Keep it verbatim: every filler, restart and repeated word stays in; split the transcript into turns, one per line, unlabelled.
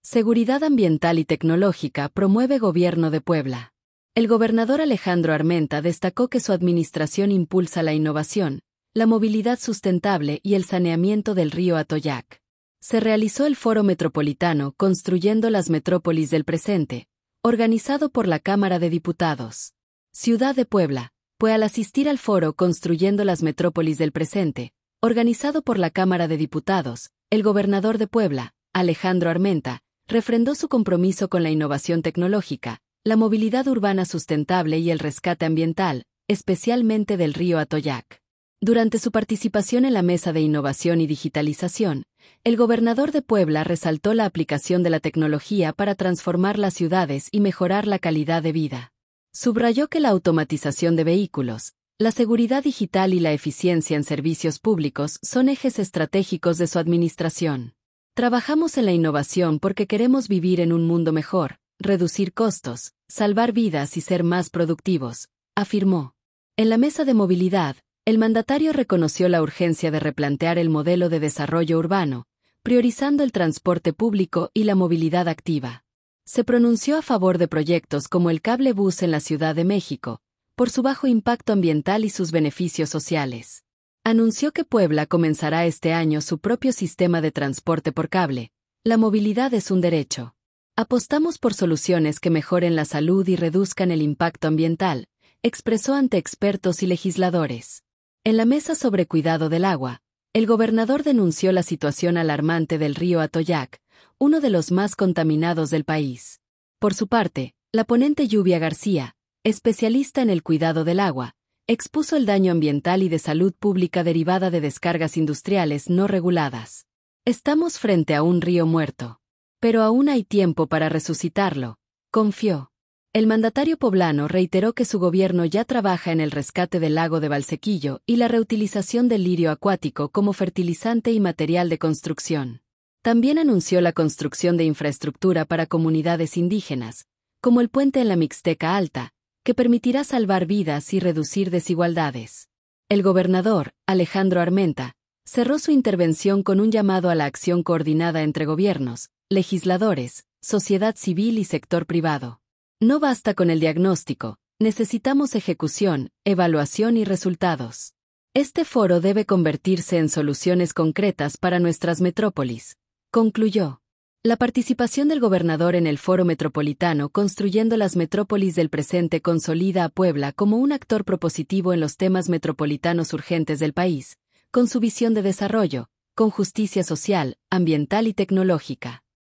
Seguridad ambiental y tecnológica promueve Gobierno de Puebla. El gobernador Alejandro Armenta destacó que su administración impulsa la innovación, la movilidad sustentable y el saneamiento del río Atoyac. Se realizó el Foro Metropolitano Construyendo las Metrópolis del Presente, organizado por la Cámara de Diputados. Ciudad de Puebla, pues al asistir al Foro Construyendo las Metrópolis del Presente, organizado por la Cámara de Diputados, el gobernador de Puebla, Alejandro Armenta, refrendó su compromiso con la innovación tecnológica, la movilidad urbana sustentable y el rescate ambiental, especialmente del río Atoyac. Durante su participación en la Mesa de Innovación y Digitalización, el gobernador de Puebla resaltó la aplicación de la tecnología para transformar las ciudades y mejorar la calidad de vida. Subrayó que la automatización de vehículos, la seguridad digital y la eficiencia en servicios públicos son ejes estratégicos de su administración. Trabajamos en la innovación porque queremos vivir en un mundo mejor, reducir costos, salvar vidas y ser más productivos, afirmó. En la mesa de movilidad, el mandatario reconoció la urgencia de replantear el modelo de desarrollo urbano, priorizando el transporte público y la movilidad activa. Se pronunció a favor de proyectos como el cable bus en la Ciudad de México, por su bajo impacto ambiental y sus beneficios sociales. Anunció que Puebla comenzará este año su propio sistema de transporte por cable. La movilidad es un derecho. Apostamos por soluciones que mejoren la salud y reduzcan el impacto ambiental, expresó ante expertos y legisladores. En la mesa sobre cuidado del agua, el gobernador denunció la situación alarmante del río Atoyac, uno de los más contaminados del país. Por su parte, la ponente Lluvia García, especialista en el cuidado del agua, expuso el daño ambiental y de salud pública derivada de descargas industriales no reguladas. Estamos frente a un río muerto. Pero aún hay tiempo para resucitarlo, confió. El mandatario poblano reiteró que su gobierno ya trabaja en el rescate del lago de Valsequillo y la reutilización del lirio acuático como fertilizante y material de construcción. También anunció la construcción de infraestructura para comunidades indígenas, como el puente en la Mixteca Alta, que permitirá salvar vidas y reducir desigualdades. El gobernador, Alejandro Armenta, cerró su intervención con un llamado a la acción coordinada entre gobiernos, legisladores, sociedad civil y sector privado. No basta con el diagnóstico, necesitamos ejecución, evaluación y resultados. Este foro debe convertirse en soluciones concretas para nuestras metrópolis, concluyó. La participación del gobernador en el Foro Metropolitano Construyendo las Metrópolis del Presente consolida a Puebla como un actor propositivo en los temas metropolitanos urgentes del país, con su visión de desarrollo, con justicia social, ambiental y tecnológica.